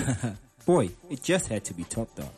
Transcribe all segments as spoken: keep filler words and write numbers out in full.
Boy, it just had to be topped up.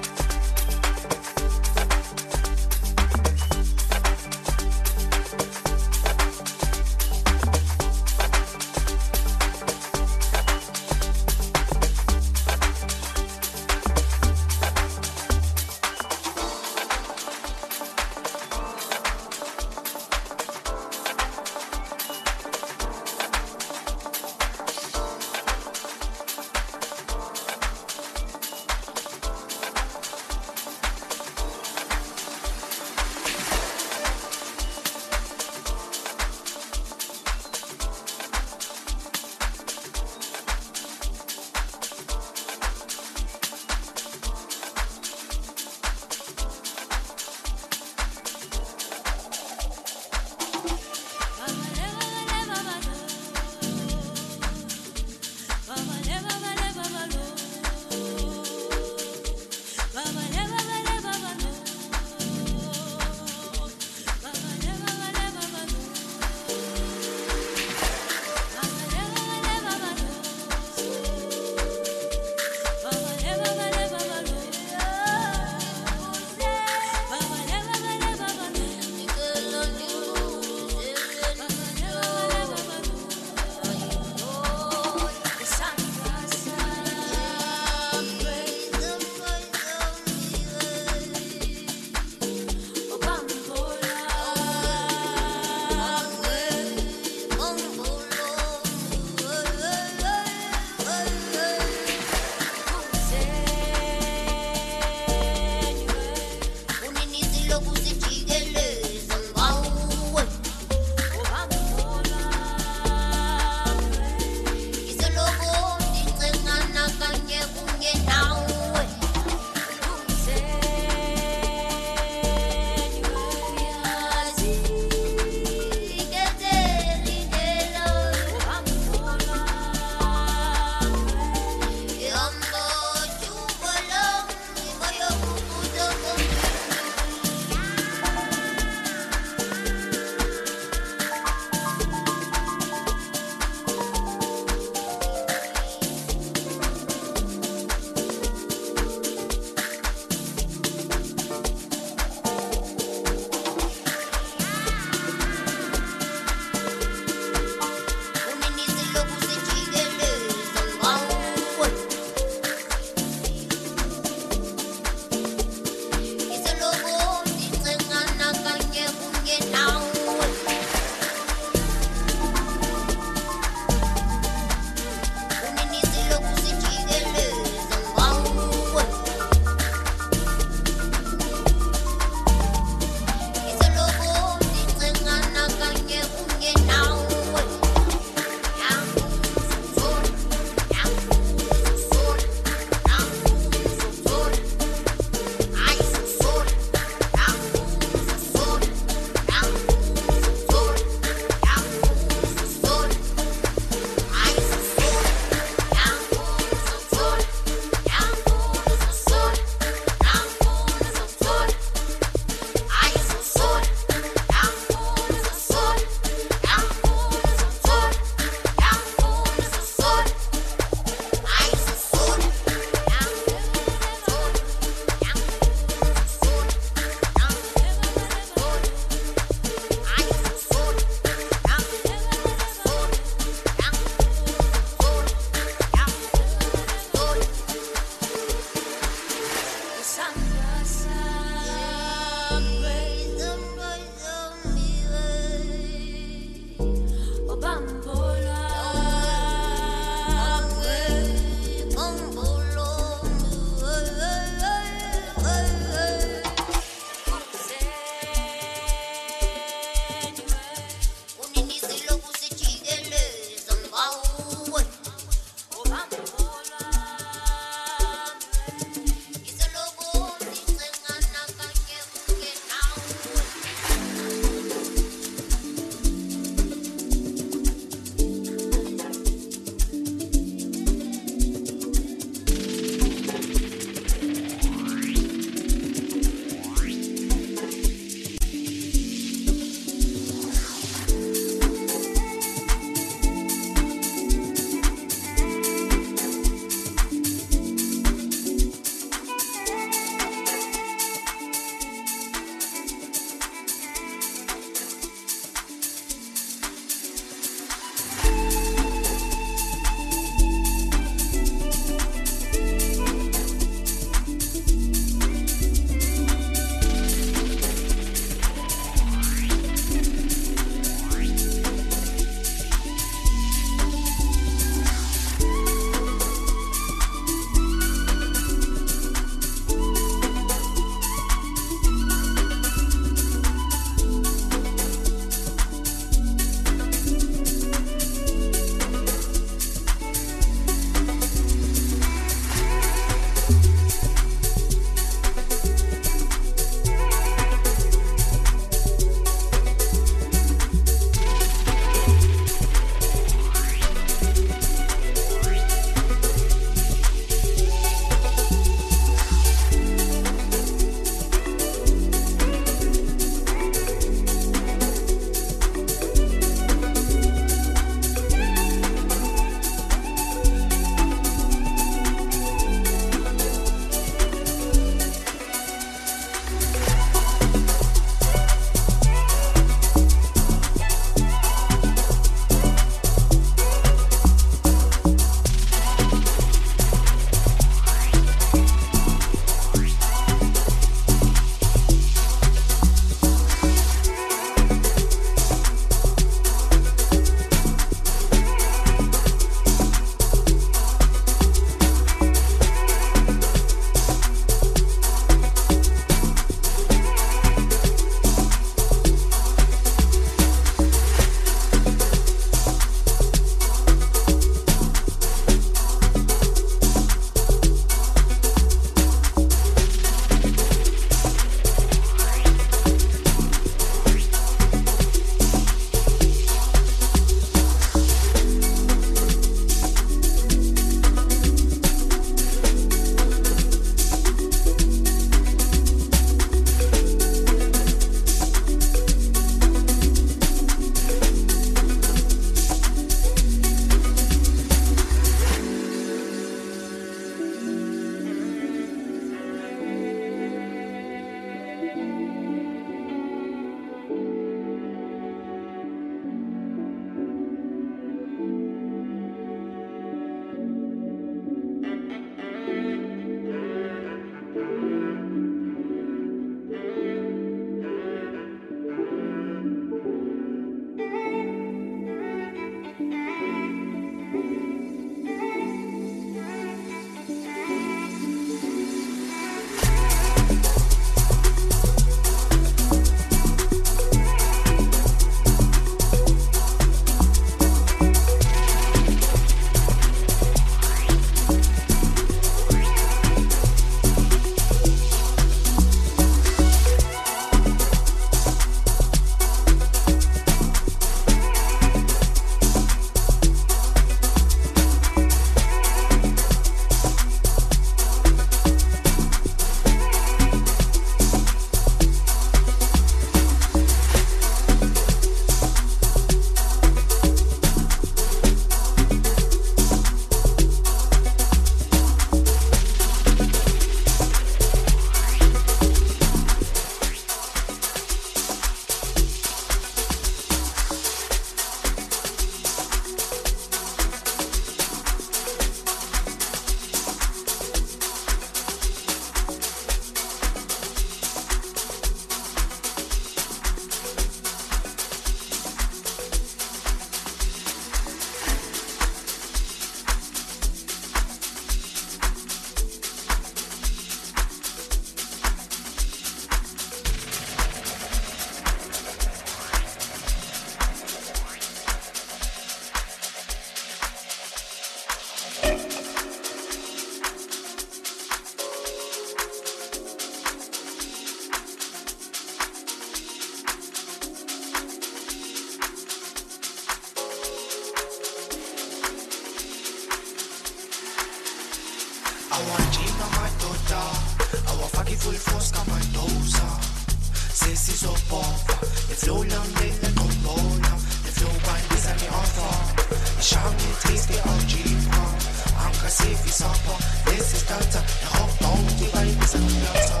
Awajima madoda, awafaki full force kama doza. Sisi so pova, the flow lang din na trombona. The flow bandis and the offer. The shami taste the algebra. Anka safe is upper. This is data, the hot down, the vibe is a data.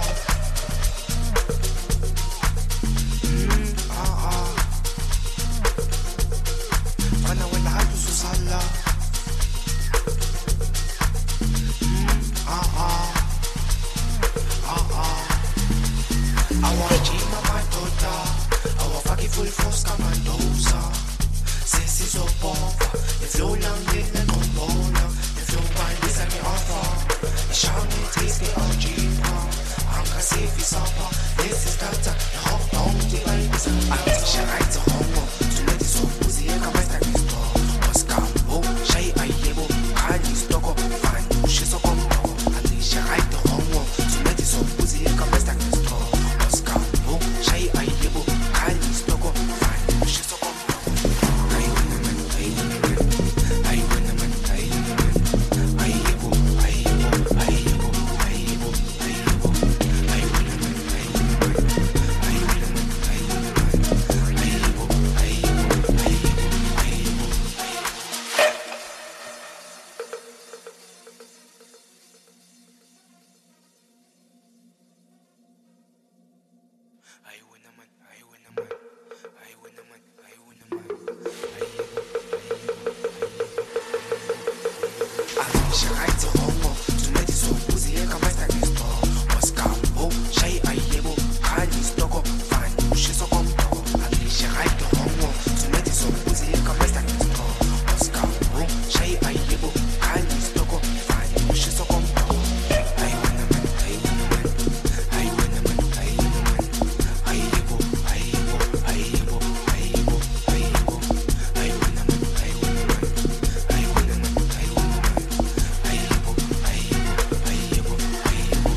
Mmm, ah ah. Fana wala hatu susala. Ah ah, ah ah. Awajima madoda, awafaki full force kama doza. Sisi so pova, the flow lang din na trombona. The flow bandis and the offer. The shami taste the algebra. Anka safe is upper. This is data, the hot down, the vibe is a data. Atisha right to homo, tuneti so puzi eka maista kisto. Oskambo, shai ayebo, kali stoko, fanyu shiso kombo. Atisha right to homo, tuneti so puzi eka maista kisto. Oskambo, shai ayebo, kali stoko, fanyu shiso kombo. Ayunaman, ayunaman, ayunaman, ayunaman. Ayebo, ayebo, ayebo, ayebo, ayebo. Ayunaman, ayunaman, ayunaman, ayunaman. Ayebo, ayebo, ayebo, ayebo. Ayunaman, ayunaman, ayunaman, ayunaman. Ayebo, Atisha right to homo, tuneti so puzi eka maista kisto. Oskambo, shai ayebo, kali stoko, fanyu shiso kombo. Atisha right to homo, tuneti so puzi eka maista kisto. Oskambo, shai ayebo, kali stoko, fanyu shiso kombo. Ayunaman, ayunaman, ayunaman, ayunaman. Ayebo, ayebo, ayebo, ayebo, ayebo. Ayunaman, ayunaman, ayunaman, ayunaman. Ayebo, ayebo, ayebo, ayebo,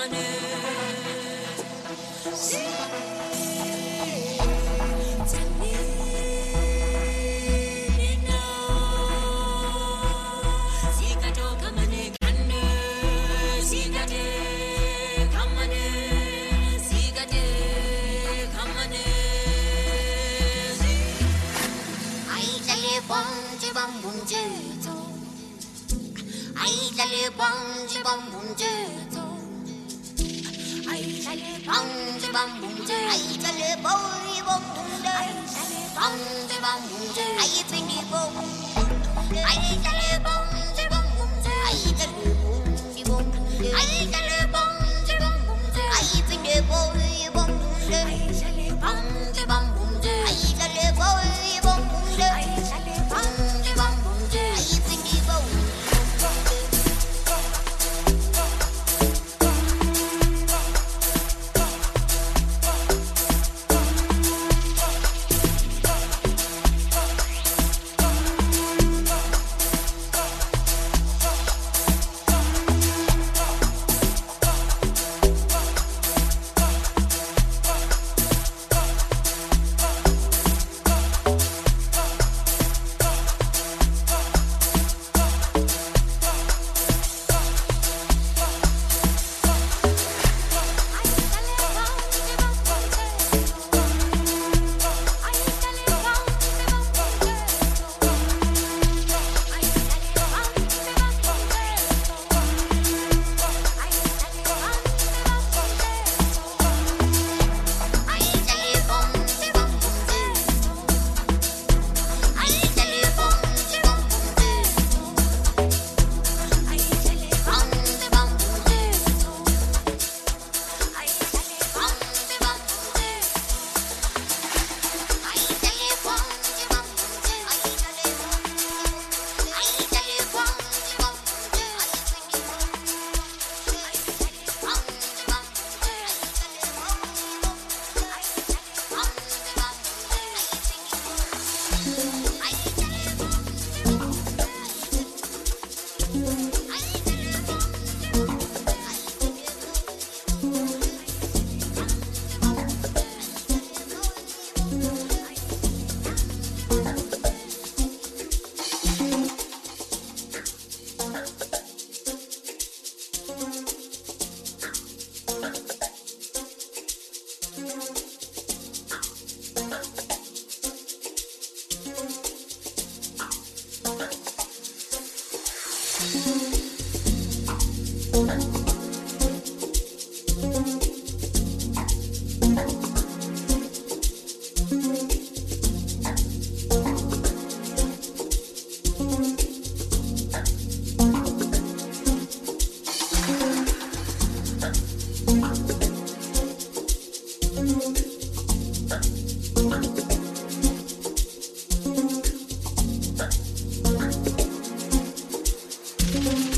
Thank you.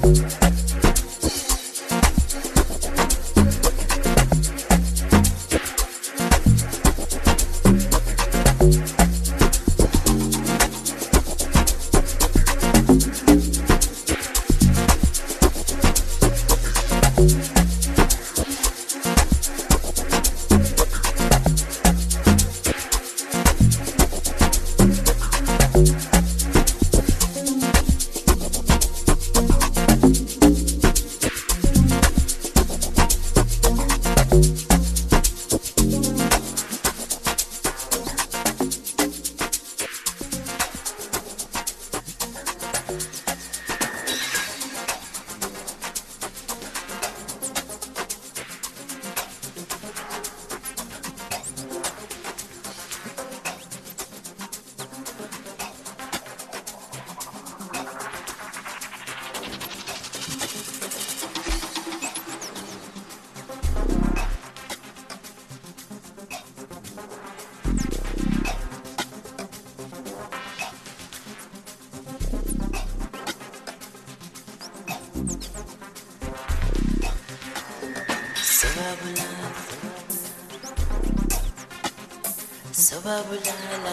Sobabulala,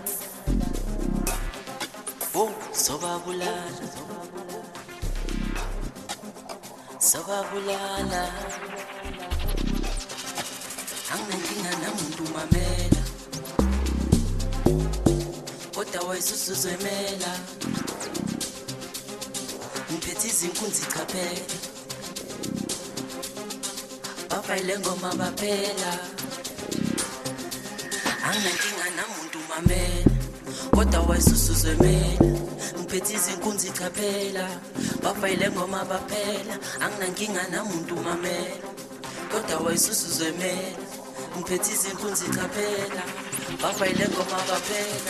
oh, sobabulala, sobabulala. Anginankinga namuntu mamela, kodwa wayesuzuzwemela. Ngiphethe izinkunzi chaphela, bafayile ngoma baphela. Anginankinga namuntu mamela, kodwa wayesuzuzwemela. Ngiphethe izinkunzi chaphela, bafayile ngoma baphela. Anginankinga namuntu mamela, kodwa wayesuzuzwemela. Ngiphethe izinkunzi chaphela, bafayile ngoma baphela.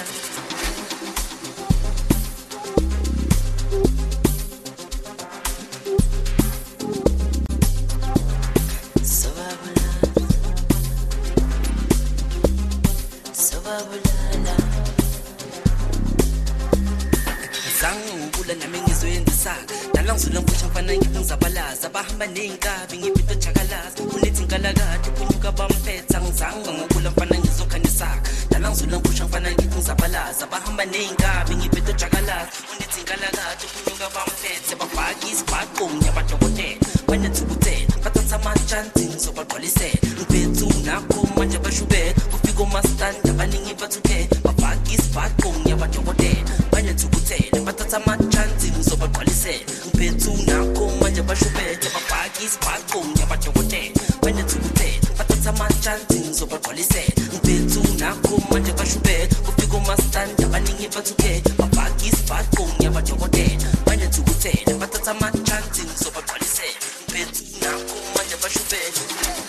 Nalangizula ngifusha mfana ngizabalaza bahamba nenkabi ngiphethe jakalaza kunethi nkalakade kunyuka bamphetha ngizange ngokula mfana ngizokhanisaka nalangizula ngifusha mfana ngizabalaza bahamba nenkabi ngiphethe jakalaza kunethi nkalakade kunyuka bamphethe bafaka isibhaqo nyabadokotela banethukuthela bathatha amachansi ngizobaqwalisela ngiphethe unakho manje bashubela kufika omastanda abaningi bathuke bafaka isibhaqo nyabadokotela banethukuthela bathatha amachansi ngizobaqwalisela ngiphethe unakho manje bashubela bafaka isibhaqo nyabadokotela banethukuthela bathatha amachansi ngizobaqwalisela ngiphethe unakho manje bashubela kufika omastanda abaningi bathuke bafaka isibhaqo nyabadokotela banethukuthela bathatha amachansi ngizobaqwalisela ngiphethe unakho manje bashubela.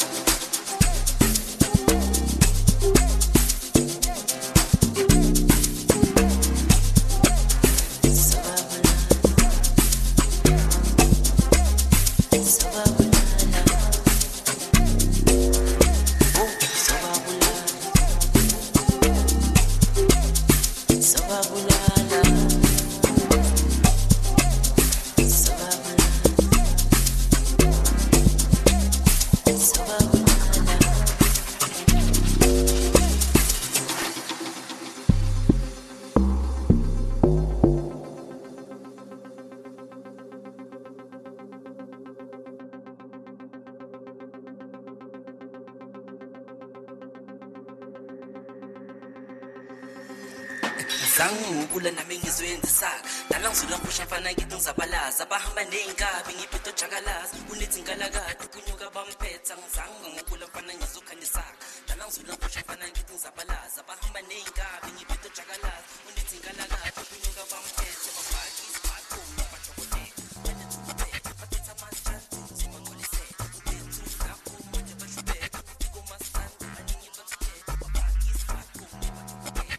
Ngizangula nami ngizwenzisaka nalangizula ngifusha mfana ngithi ngizabalaza bahamba nenkabi ngiphethe jakalaza kunethi nkalakade kunyuka bamphetha ngizange ngokula mfana ngizokhanisaka nalangizula ngifusha mfana ngithi ngizabalaza bahamba nenkabi ngiphethe jakalaza kunethi nkalakade kunyuka bamphetha bafaka isibhaqo nyabadokotela banethukuthela bathatha amachansi ngizobaqwalisela ngiphethe unakho manje bashubela kufika omastanda abaningi bathuke bafaka isibhaqo nyabadokotela.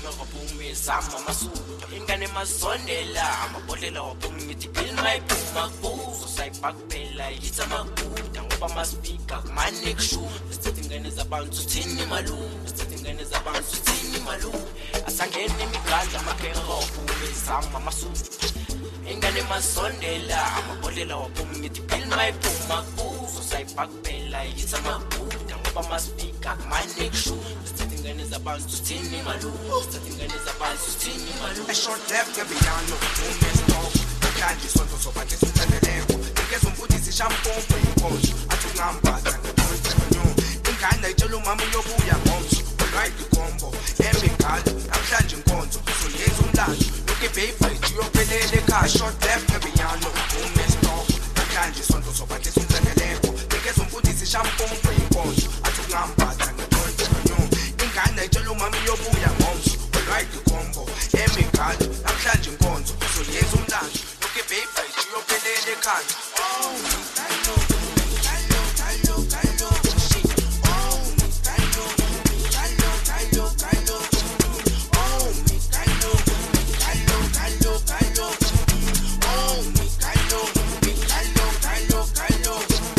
waphuma ezama amasuka ingane masondela amabhodlela waphuma ngithi bill my phuma kuzo sayibhakphela yithi amaguda ngoba masifika kumane kushuka sithi ingane zabantu thini malume sithi ingane zabantu thini malume asangene imigandla amakhenga waphuma ezama amasuka ingane masondela amabhodlela waphuma ngithi bill my phuma kuzo sayibhakphela yithi amaguda ngoba masifika kumane kushuka ingane zabantu thini malume sithi ingane zabantu thini malume a short left ngebiyano umestop manje sonto sobathe sithandeleko ngeke umfundisi shampompo inkonzo athi ungambatha ngekhonyo ingane ayitshela umama uyobuya ngomso right combo emigalo namhlanje inkonzo so yenza umlando loke baby uyophelele ekhaya short left ngebiyano umestop manje sonto sobathe sithandeleko ngeke umfundisi shampompo inkonzo athi ungambatha ngekhonyo ingane ayitshela umama uyobuya ngomso right combo emigalo namhlanje inkonzo so yenza umlando loke baby uyophelele ekhaya oh kalo kalo kalo kalo shit oh kalo kalo kalo kalo oh kalo kalo kalo kalo oh kalo kalo kalo kalo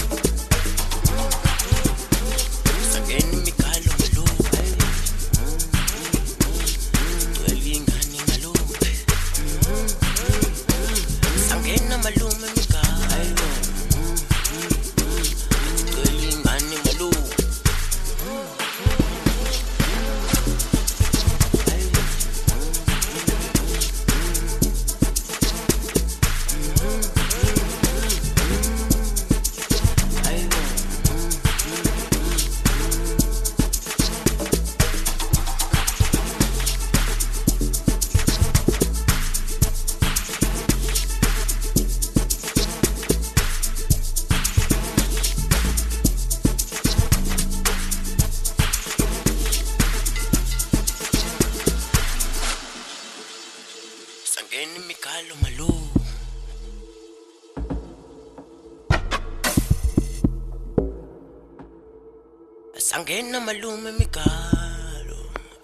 sageni mikalo Sangena malume mikalo Tuli ngani malume Sangeni mikalo malume Sangena malume mikalo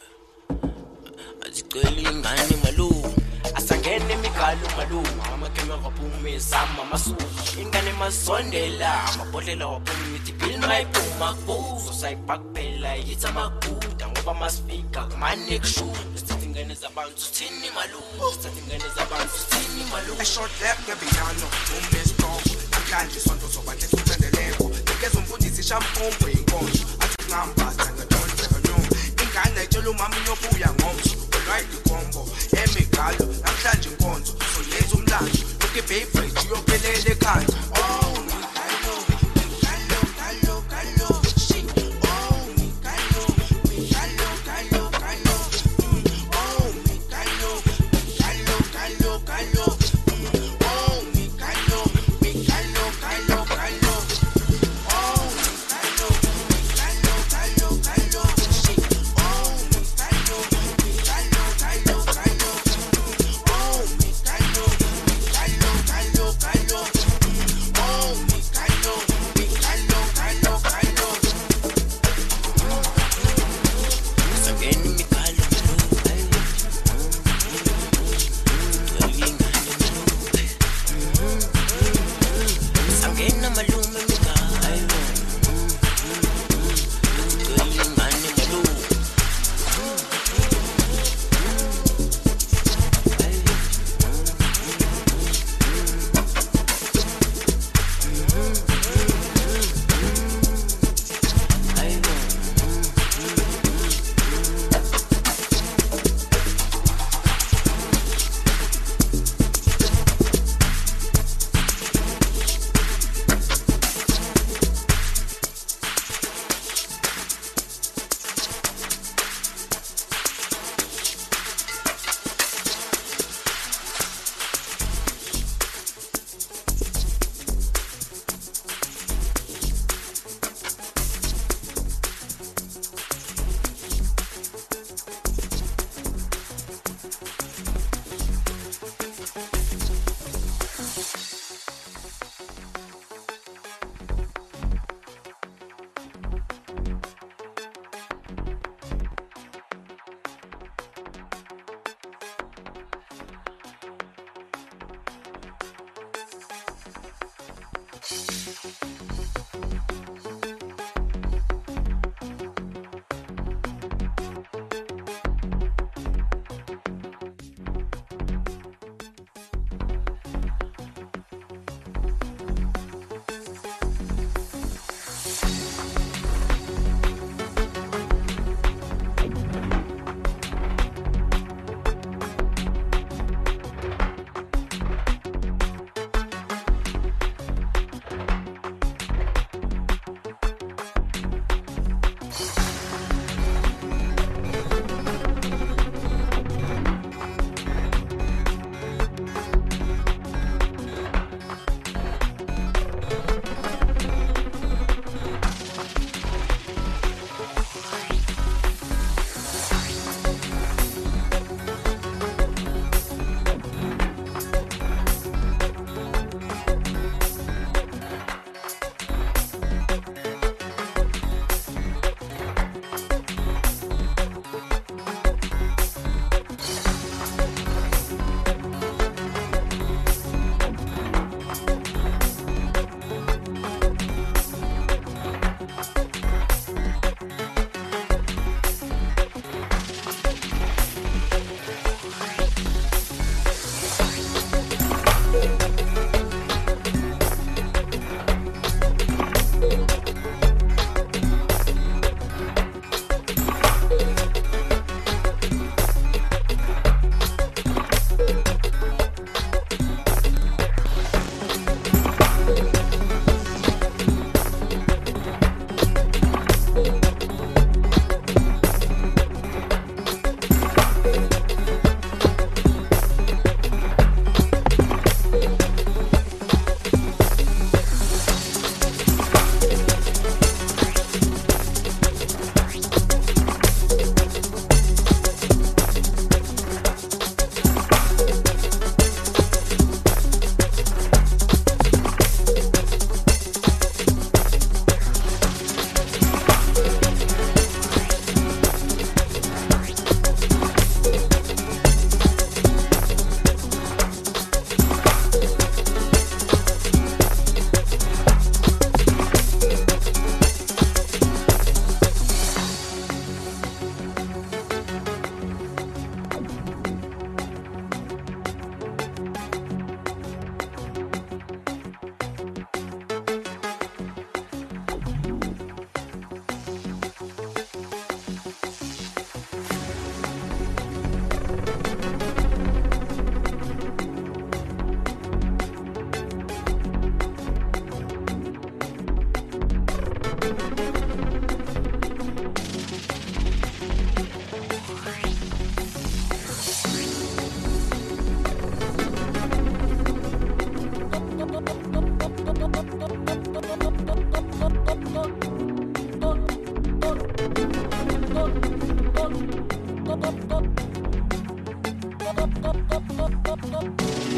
Azicwele ingane malume Asangene mikalo malume amakhema waphuma ezama amasuka ingane masondela amabhodlela waphuma ngithi bill my phuma kuzo sayibhakphela yithi amaguda ngoba masifika kumane kushuka sithi ingane zabantu thini malume sithi ingane zabantu thini malume a short left ngebiyano umestop namhlanje sonto sobathe sithandeleko ngeke umfundisi shampompo inkonzo athi ungambatha ngekhonyo ingane ayitshela umama uyobuya ngomso right combo emigalo namhlanje inkonzo so yenza umlando loke baby uyophelele ekhaya oh kalo kalo kalo kalo shit oh kalo kalo kalo kalo oh kalo kalo kalo kalo oh kalo kalo kalo kalo oh kalo kalo kalo kalo shit oh kalo kalo kalo kalo oh kalo kalo kalo kalo oh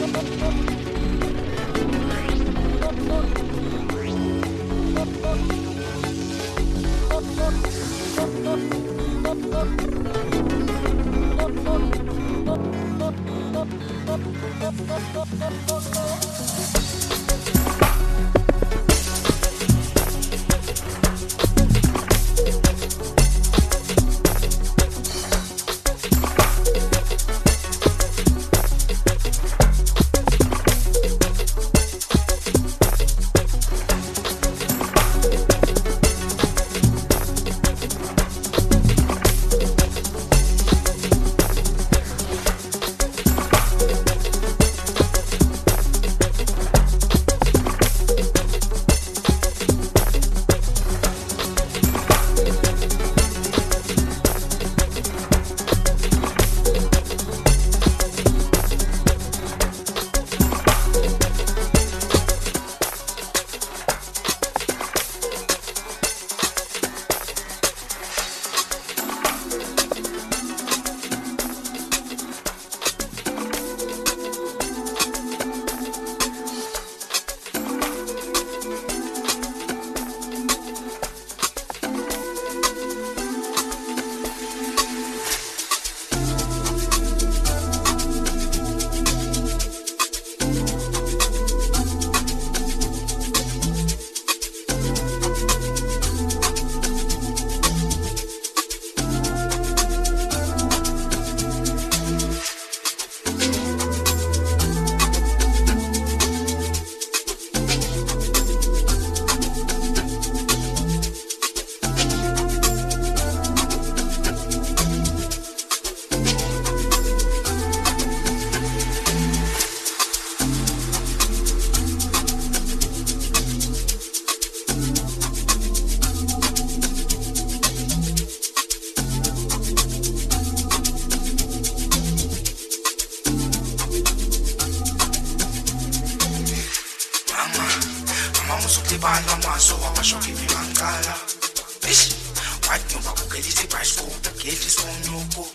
Bala maso wawashoki vimangala. Ish, what you babu get is a price for the get is on your go.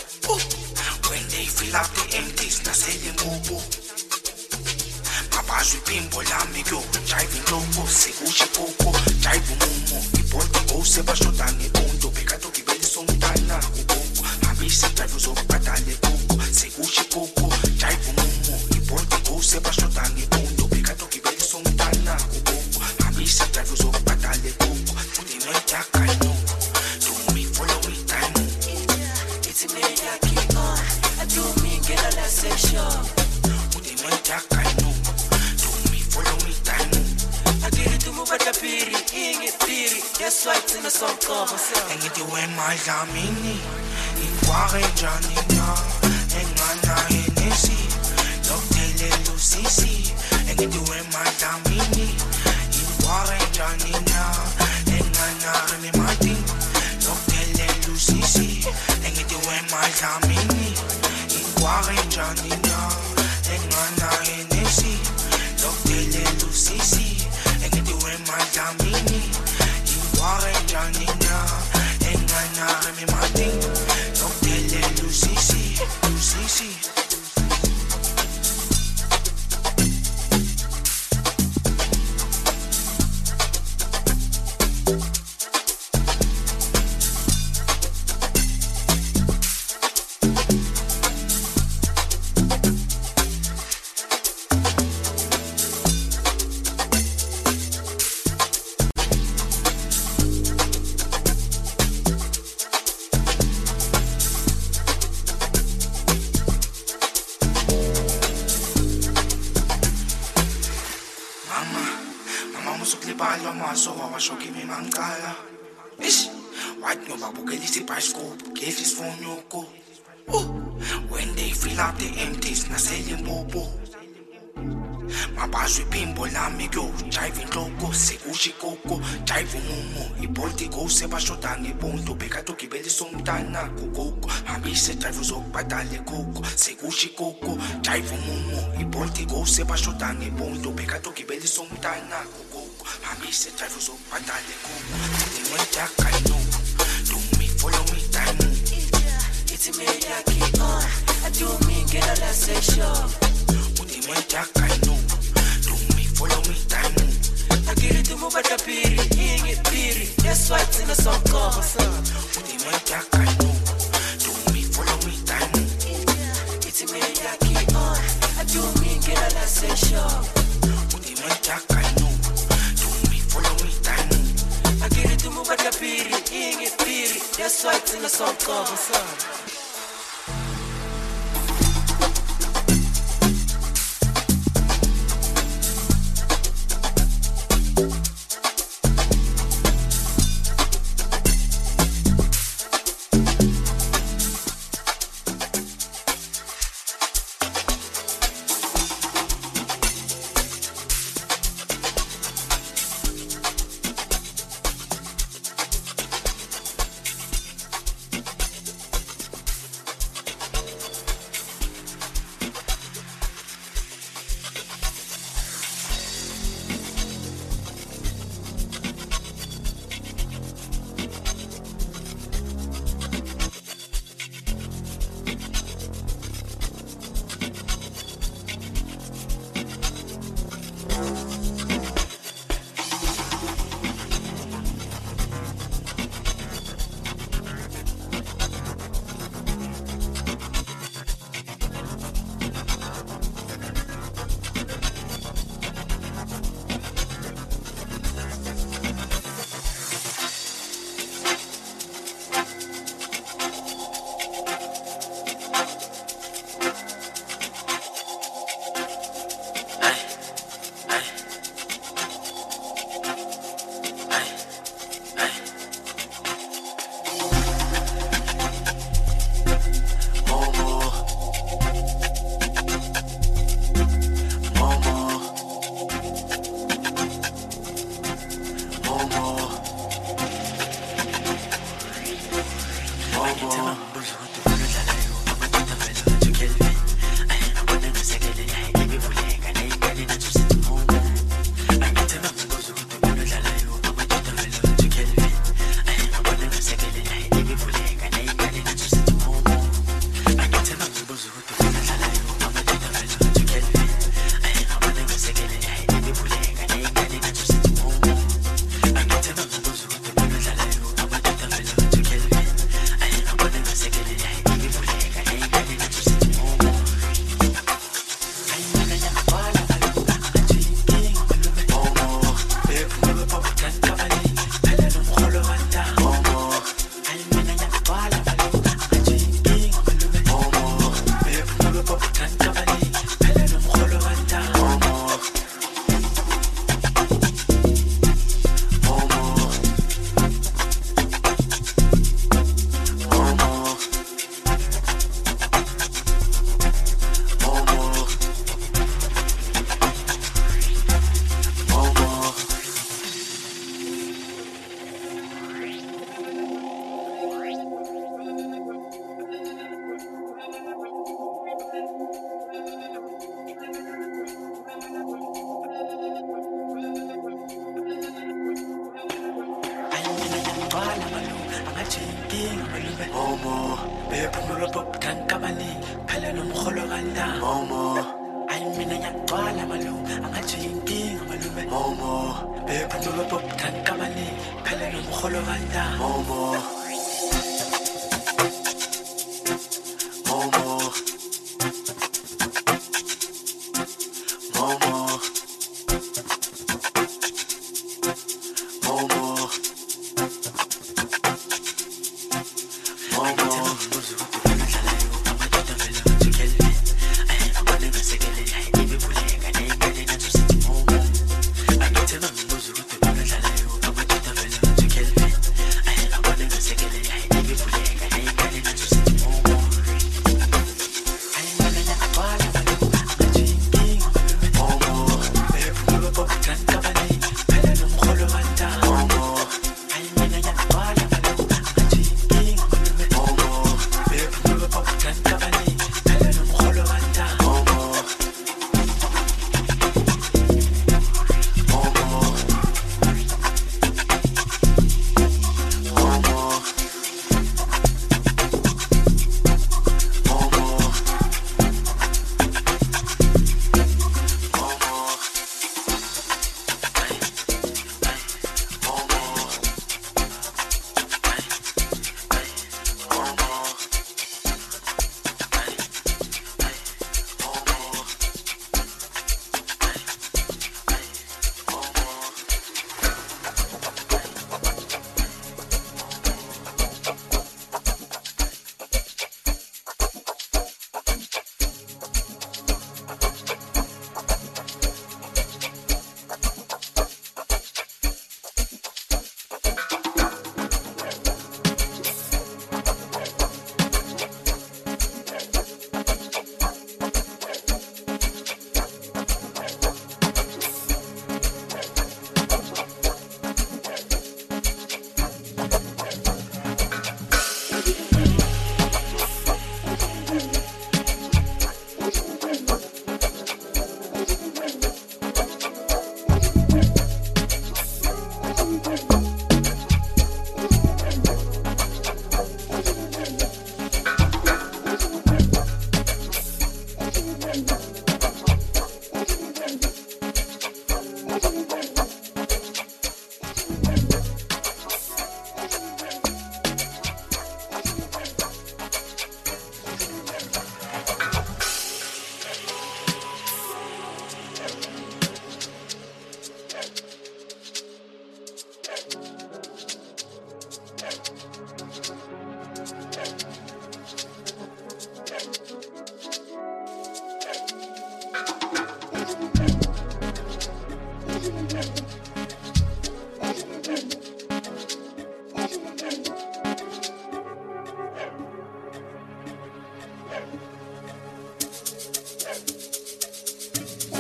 When they fill up the empties, na selling bobo. Papa's pimbo amigo, driving loco, seguchi coco, driving momo, iporti go seba shotani punto, pecato che belli son tana, ubo, abisi drive so patale coco, seguchi coco, driving momo, iporti go seba shotani punto, pecato che belli son tana, ubo. Abisi drive so patale coco, put in a jack I know, do me follow me time. It's a media kick on, I do me get a last section, put in a jack I know. Follow me time. I did it to move at the piri, ing it piri. That's why it's in the song cover. And it went my zamini. In Guarenjanina. And Nana Hennessy. Look, tell Lucy. And it went my zamini. In Guarenjanina. And Nana Remy Martin. Look, tell Lucy. And it went my zamini. In Guarenjanina. And Nana Hennessy. Tele Lucy, and get you in my damini. You are a Janina, and I am my thing. Don't tell Lucy, Lucy. When they fill up the empties, na selling bobo. Mabazwi pimbo lamigo, driving loco, seguchi coco, driving momo, iporti go seba shotangi ponto, pecato che belli sontana, coco, ambise drive so patale coco, seguchi coco, driving momo, iporti go seba shotangi ponto, pecato che belli sontana, coco, ambise drive so patale coco, they went back I know, do me follow me time. It's a media kick on, I do me get a last section. Put him jack, I know. Do me, follow me, time move. I get it to move at the piri, ing it piri. That's why it's in the song cover, son. Do me, jack, I know. Do me, follow me, time move. It's me, Jackie, on. I do me, get a last session. Do me, jack, I know. Do me, follow me, time move. I get it to move at the piri, ing it piri. That's why it's in the song cover, son.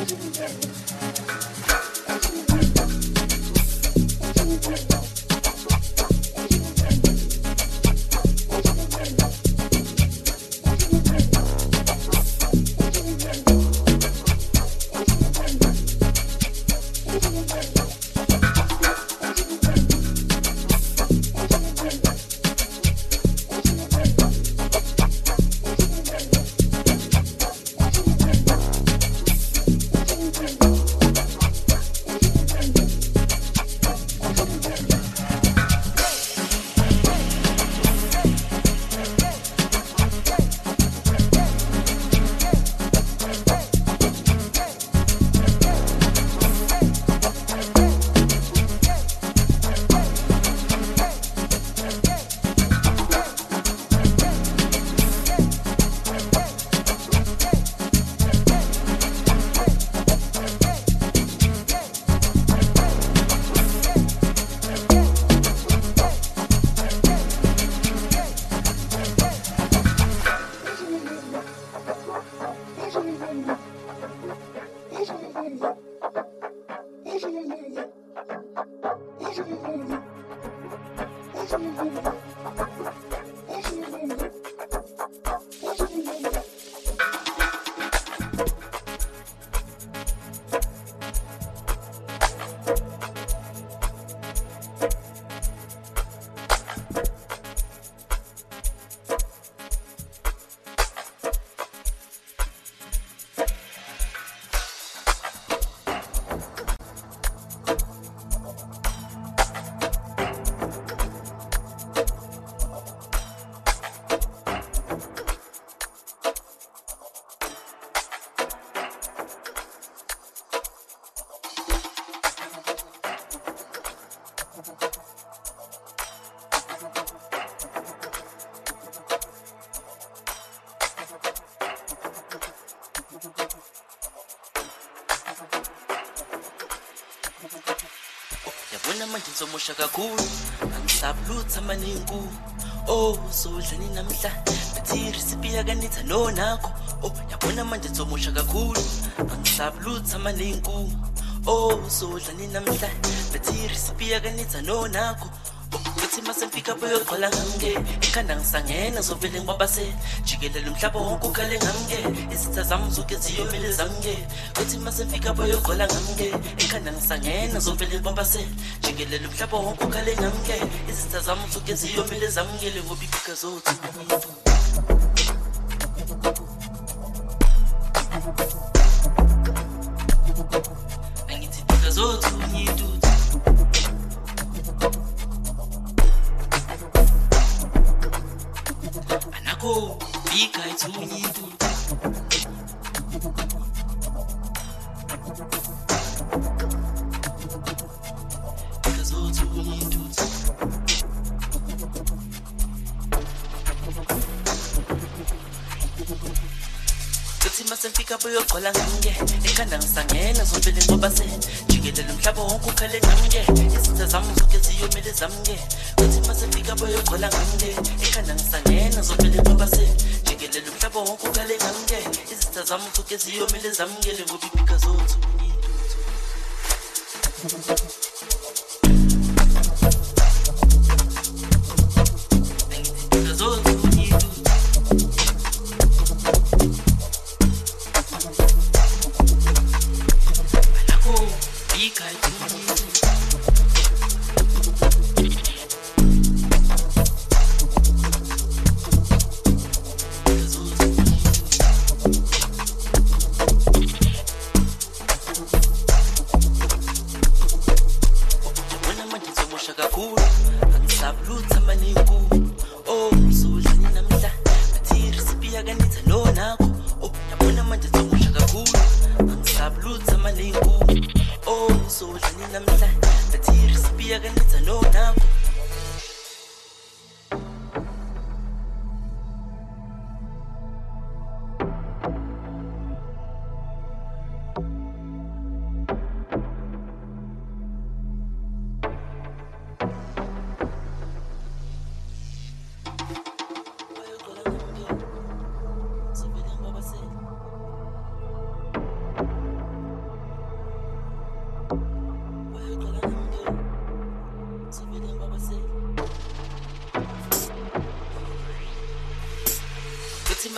Yabona manje ngizomusha kakhulu angisabulutha maningu oh sodlani namhla bathi recipe yakanitha no nakho oh yabona manje ngizomusha kakhulu angisabulutha maningu oh sodlani namhla bathi recipe yakanitha no nakho Uthi masifika boyoqala ngamke ekhanda ngisangena zovele ngibabase jikelele umhlaba wonke ukhale ngamke izitha zami zonke ziyomele zamke uthi masifika boyoqala ngamke ekhanda ngisangena zovele ngibabase jikelele umhlaba wonke ukhale ngamke izitha zami zonke ziyomele zamkele ngoba ifika zothi Angithi ifika zothi unyidu Oh, big guy to me do. Because all to me do. Kuthi masifika boyoqala ngamke ekhanda ngisangena zovele ngobase jikelele umhlaba wonke ukhale ngamke izitha zami zonke ziyomele zamke kuthi masifika boyoqala ngamke ekhanda ngisangena zovele ngobase jikelele umhlaba wonke ukhale ngamke izitha zami zonke ziyomele zamkele ngoba ifika zothi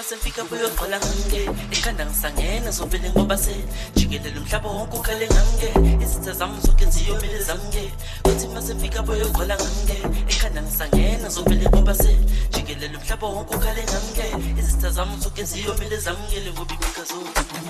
masifika buyoqala ngamke ekhanda ngisangena zovele ngoba se jikelele umhlaba wonke ukhale ngamke izitha zami zokenza iyomile zamke kuthi masifika buyoqala ngamke ekhanda ngisangena zovele ngoba se jikelele umhlaba wonke ukhale ngamke izitha zami zokenza iyomile zamkele ngoba imikazo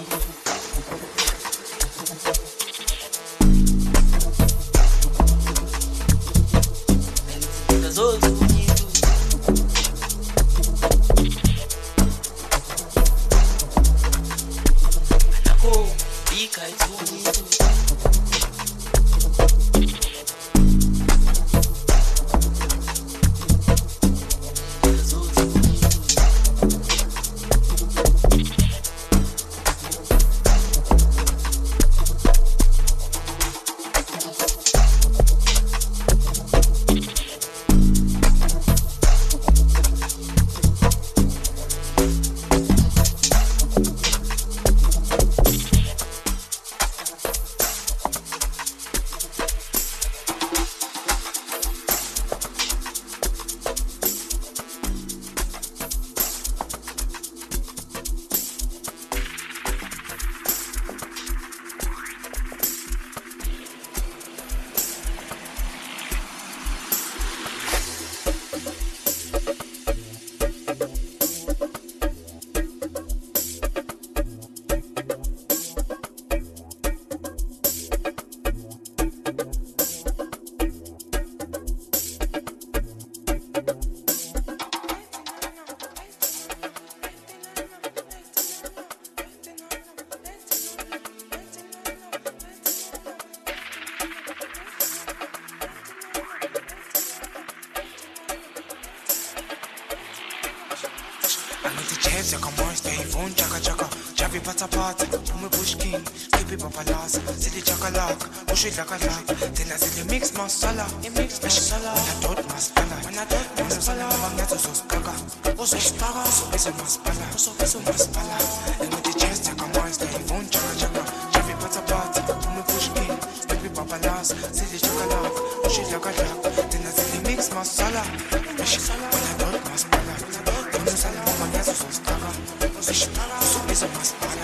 Then I see the mix masala, mix masala. When I don't masala, when I don't masala, I'm not so spaga, so spaga, so is a masala, so is a masala. And with the chest, I come on, stay phone chaka chaka. Javi pata pata, me push king, baby papalas, see the chocolate, push it like a jack. Then I see the mix masala, when I don't masala, when I sala, I'm not so spaga, so spaga, so is a masala.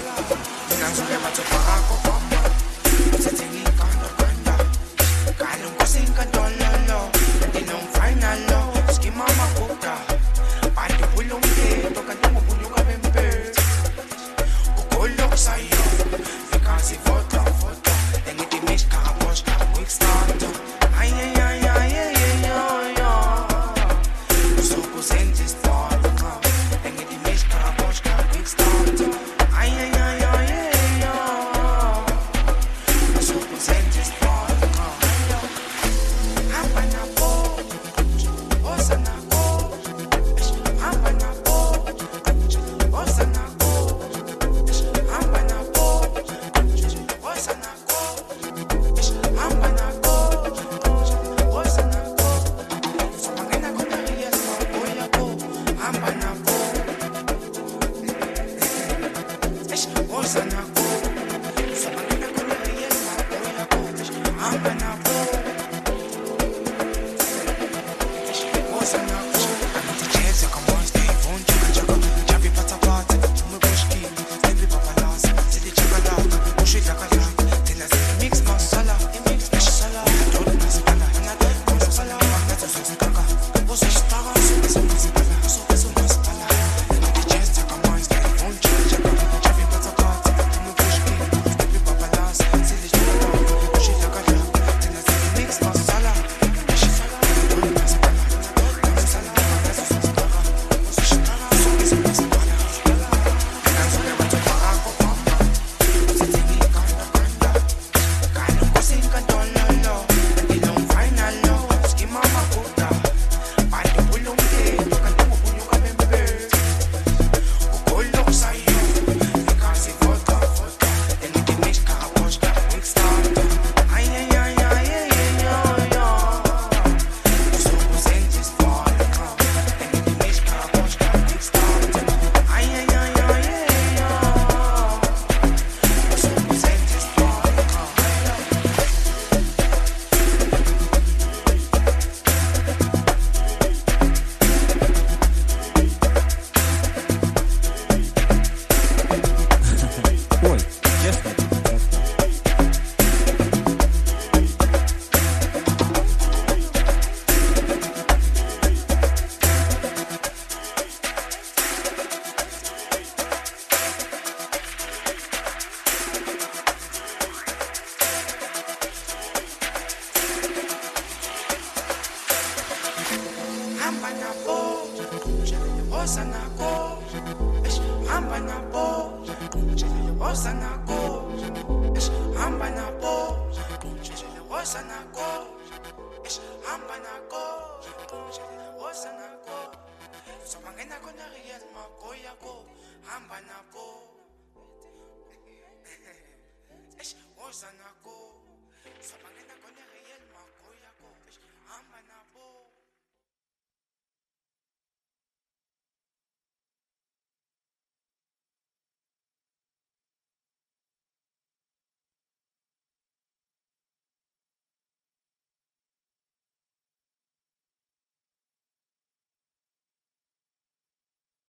Then I'm so about to paga. nabo woza nako eish hamba nabo woza nako eish hamba nabo woza nako eish hamba nako woza nako sobangena kona riyad makoya ko hamba nako eish woza nako sobangena